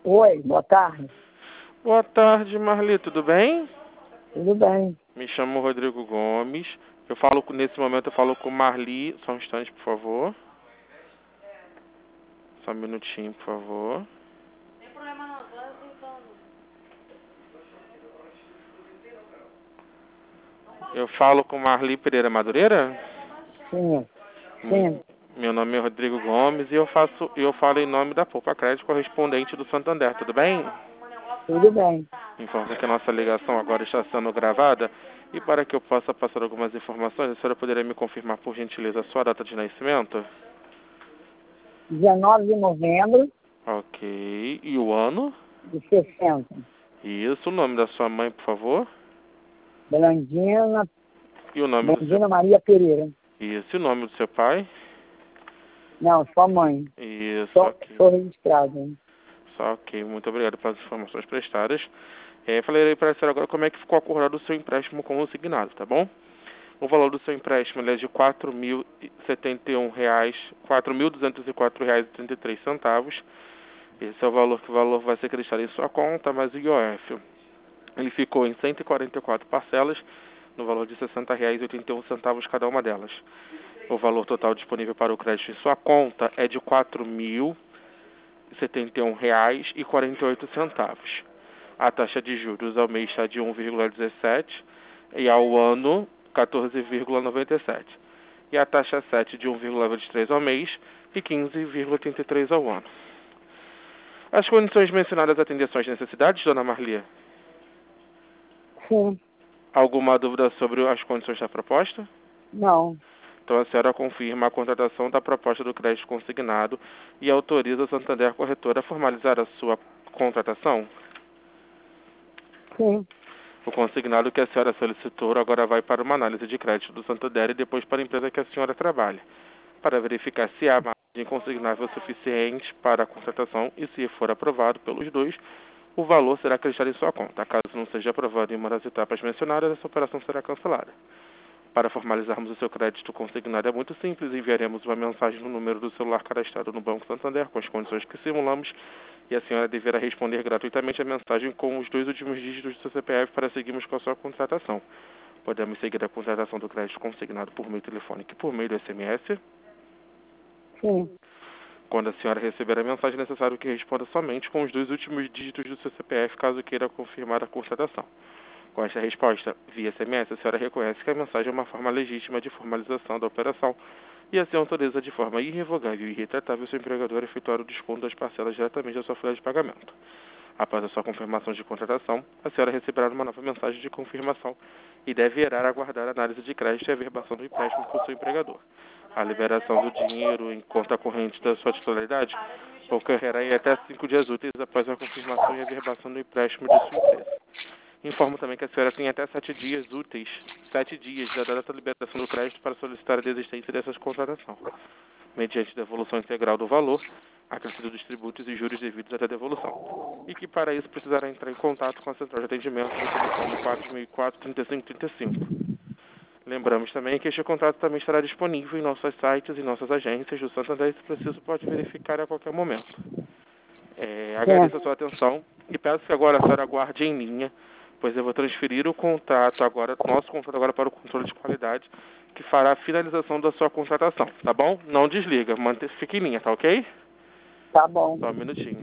Oi, boa tarde. Boa tarde, Marli, tudo bem? Tudo bem? Me chamo Rodrigo Gomes. Nesse momento eu falo com Marli. Só um instante, por favor. Só um minutinho, por favor. Tem problema não, tô ajeitando. Eu falo com Marli Pereira Madureira? Sim, Muito. sim, Meu nome é Rodrigo Gomes e eu falo em nome da Poupa Crédito correspondente do Santander, tudo bem? tudo bem. Informo que a nossa ligação agora está sendo gravada e para que eu possa passar algumas informações, a senhora poderia me confirmar, por gentileza, a sua data de nascimento? 19 de novembro Ok. E o ano? de 60. Isso. O nome da sua mãe, por favor? Blandina, E o nome do seu... Blandina Maria Pereira. Isso. E o nome do seu pai? Não, sua mãe. Isso. Sou, Ok. sou registrado. Hein? Só ok. Muito obrigado pelas informações prestadas. Falarei para a senhora agora como é que ficou acordado o seu empréstimo consignado, tá bom? O valor do seu empréstimo ele é de R$ 4.071, R$ 4.204,33. Esse é o valor que vai ser acreditado em sua conta, mais o IOF. Ele ficou em 144 parcelas, no valor de R$ 60,81 cada uma delas. O valor total disponível para o crédito em sua conta é de R$ 4.071,48. A taxa de juros ao mês está de 1,17 e ao ano 14,97. E a taxa 7 de 1,23 ao mês e 15,83 ao ano. As condições mencionadas atendem às suas necessidades, dona Marlia? Sim, Alguma dúvida sobre as condições da proposta? não, Então a senhora confirma a contratação da proposta do crédito consignado e autoriza a Santander Corretora a formalizar a sua contratação? sim, O consignado que a senhora solicitou agora vai para uma análise de crédito do Santander e depois para a empresa que a senhora trabalha, para verificar se há margem consignável suficiente para a contratação e, se for aprovado pelos dois, o valor será acreditado em sua conta. Caso não seja aprovado em uma das etapas mencionadas, essa operação será cancelada. Para formalizarmos o seu crédito consignado é muito simples. Enviaremos uma mensagem no número do celular cadastrado no Banco Santander com as condições que simulamos e a senhora deverá responder gratuitamente a mensagem com os 2 últimos dígitos do seu CPF para seguirmos com a sua contratação. Podemos seguir a contratação do crédito consignado por meio telefônico e por meio do SMS. sim. Quando a senhora receber a mensagem, é necessário que responda somente com os 2 últimos dígitos do seu CPF, caso queira confirmar a contratação. Com esta resposta via SMS, a senhora reconhece que a mensagem é uma forma legítima de formalização da operação e assim autoriza de forma irrevogável e irretratável o seu empregador a efetuar o desconto das parcelas diretamente da sua folha de pagamento. Após a sua confirmação de contratação, a senhora receberá uma nova mensagem de confirmação e deverá aguardar a análise de crédito e a averbação do empréstimo por seu empregador. A liberação do dinheiro em conta corrente da sua titularidade ocorrerá em até 5 dias úteis após a confirmação e averbação do empréstimo de sua empresa. Informo também que a senhora tem até 7 dias úteis, 7 dias da data da liberação do crédito para solicitar a desistência dessa contratação, mediante devolução integral do valor, acrescido dos tributos e juros devidos até a devolução. E que para isso precisará entrar em contato com a central de atendimento no telefone 4004-3535. Lembramos também que este contrato também estará disponível em nossos sites e nossas agências do Santander e, se preciso, pode verificar a qualquer momento. Agradeço a sua atenção e peço que agora a senhora aguarde em linha, pois eu vou transferir o contrato agora, nosso contrato agora para o controle de qualidade, que fará a finalização da sua contratação, tá bom? Não desliga, fique em linha, tá ok? Tá bom. Só um minutinho.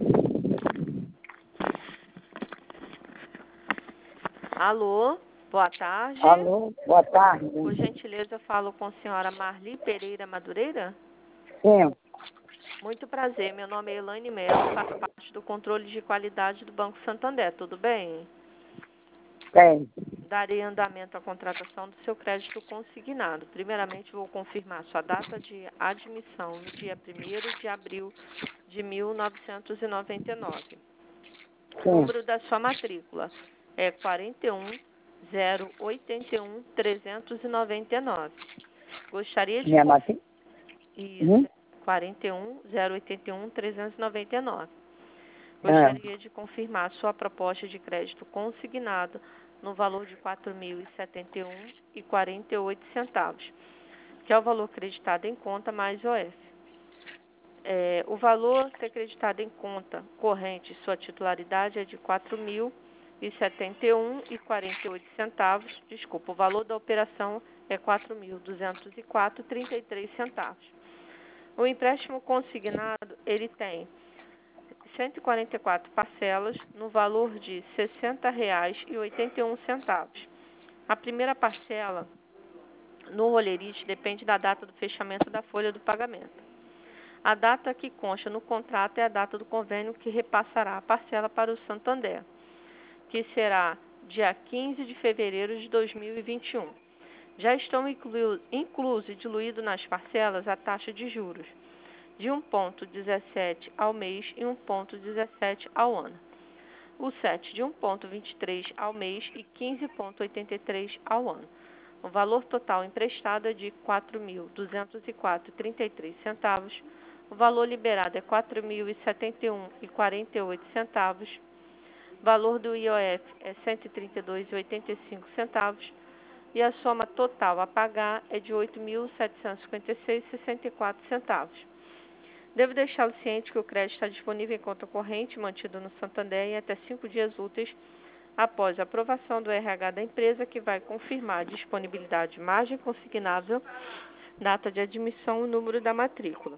Alô, boa tarde. Alô, boa tarde. Por gentileza, eu falo com a senhora Marli Pereira Madureira. Sim, Muito prazer, meu nome é Elaine Mello, faço parte do controle de qualidade do Banco Santander, tudo bem? tem. Darei andamento à contratação do seu crédito consignado. Primeiramente, vou confirmar sua data de admissão no dia 1º de abril de 1999. O Sim. número da sua matrícula é 41.081.399. Gostaria de Minha matrícula? Isso, 41.081.399. É. Gostaria de confirmar sua proposta de crédito consignado no valor de R$ 4.071,48, que é o valor acreditado em conta mais IOF. O valor a ser acreditado em conta corrente, sua titularidade é de R$ 4.071,48. Desculpa, o valor da operação é R$ 4.204,33. O empréstimo consignado, ele tem 144 parcelas no valor de R$ 60,81. A primeira parcela no rolerite depende da data do fechamento da folha do pagamento. A data que consta no contrato é a data do convênio que repassará a parcela para o Santander, que será dia 15 de fevereiro de 2021. Já estão incluso e diluído nas parcelas a taxa de juros de 1,17 ao mês e 1,17 ao ano. O 7 de 1,23 ao mês e 15,83 ao ano. O valor total emprestado é de R$ 4.204,33. O valor liberado é R$ 4.071,48. O valor do IOF é R$ 132,85. E a soma total a pagar é de R$ 8.756,64. Devo deixá-lo ciente que o crédito está disponível em conta corrente, mantido no Santander em até 5 dias úteis após a aprovação do RH da empresa, que vai confirmar a disponibilidade de margem consignável, data de admissão e número da matrícula.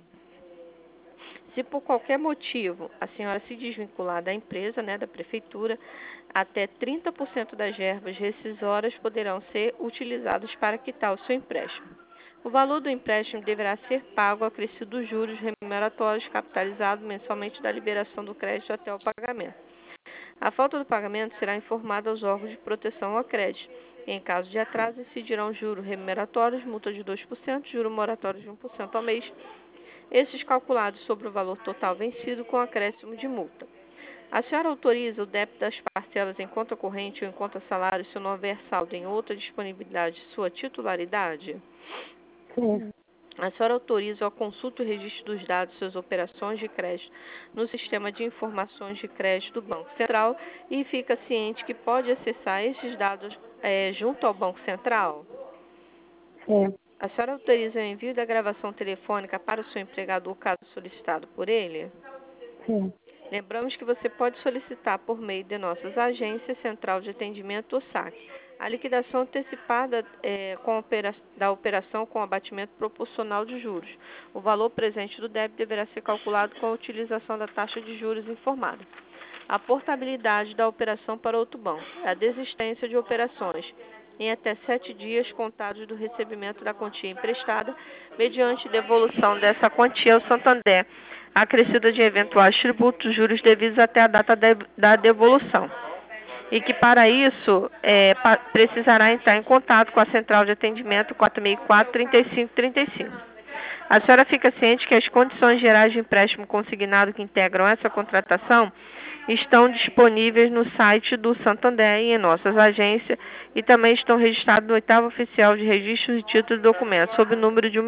Se por qualquer motivo a senhora se desvincular da empresa, da prefeitura, até 30% das verbas rescisórias poderão ser utilizadas para quitar o seu empréstimo. O valor do empréstimo deverá ser pago acrescido dos juros remuneratórios capitalizados mensalmente da liberação do crédito até o pagamento. A falta do pagamento será informada aos órgãos de proteção ao crédito. Em caso de atraso, incidirão juros remuneratórios, multa de 2%, juros moratórios de 1% ao mês, esses calculados sobre o valor total vencido com acréscimo de multa. A senhora autoriza o débito das parcelas em conta corrente ou em conta salário se não houver saldo em outra disponibilidade de sua titularidade? Sim. A senhora autoriza a consulta e registro dos dados de suas operações de crédito no sistema de informações de crédito do Banco Central e fica ciente que pode acessar esses dados junto ao Banco Central? Sim. A senhora autoriza o envio da gravação telefônica para o seu empregador caso solicitado por ele? Sim. Lembramos que você pode solicitar por meio de nossas agências, Central de Atendimento ou SAC, a liquidação antecipada da operação com abatimento proporcional de juros. O valor presente do débito deverá ser calculado com a utilização da taxa de juros informada. A portabilidade da operação para outro banco. A desistência de operações em até 7 dias contados do recebimento da quantia emprestada, mediante devolução dessa quantia ao Santander, acrescida de eventuais tributos, juros devidos até a data da devolução. E que para isso precisará entrar em contato com a Central de Atendimento 464-3535. A senhora fica ciente que as condições gerais de empréstimo consignado que integram essa contratação estão disponíveis no site do Santander e em nossas agências e também estão registrados no 8º Oficial de Registros de Títulos e Documentos, sob o número de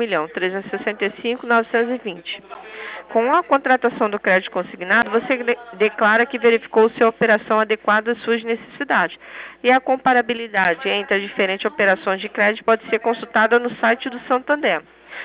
1.365.920. Com a contratação do crédito consignado, você declara que verificou se a operação adequada às suas necessidades. E a comparabilidade entre as diferentes operações de crédito pode ser consultada no site do Santander.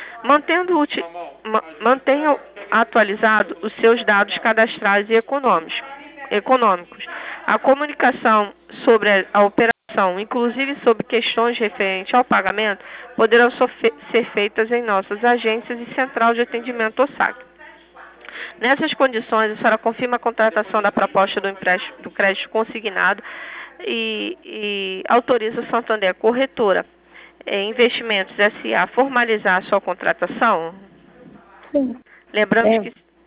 Mantenha atualizados os seus dados cadastrais e econômicos. A comunicação sobre a operação, inclusive sobre questões referentes ao pagamento, poderão ser feitas em nossas agências e Central de Atendimento ou SAC. Nessas condições, a senhora confirma a contratação da proposta do empréstimo do crédito consignado e autoriza o Santander Corretora Investimentos S.A. formalizar a sua contratação? Sim. Lembramos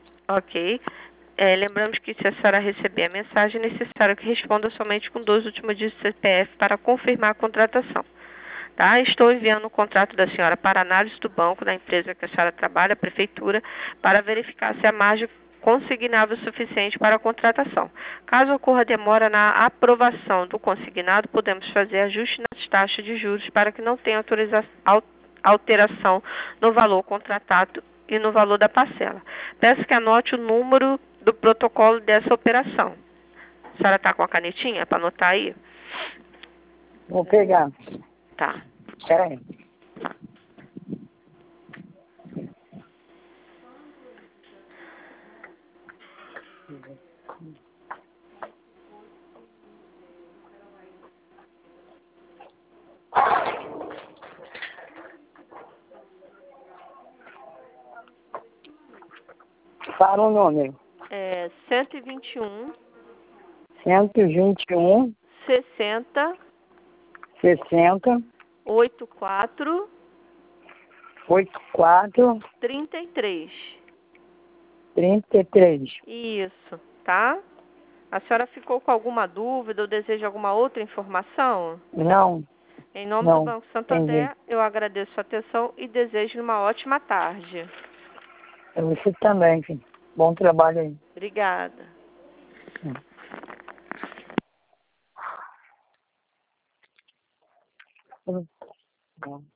que se a senhora receber a mensagem, é necessário que responda somente com 2 últimos dígitos do CPF para confirmar a contratação. Tá? Estou enviando o contrato da senhora para análise do banco da empresa que a senhora trabalha, a prefeitura, para verificar se a margem consignável suficiente para a contratação. Caso ocorra demora na aprovação do consignado, podemos fazer ajuste nas taxas de juros para que não tenha alteração no valor contratado e no valor da parcela. Peço que anote o número do protocolo dessa operação. A senhora está com a canetinha para anotar aí? Vou pegar. Tá. Espera aí. Tá. Fala o número. 121 121 60 60 84 84 33. 33. Isso, tá? A senhora ficou com alguma dúvida ou deseja alguma outra informação? Não, Em nome do não, Banco entendi. Santander, eu agradeço a atenção e desejo uma ótima tarde. Você também, filho. Bom trabalho aí. Obrigada. Bom.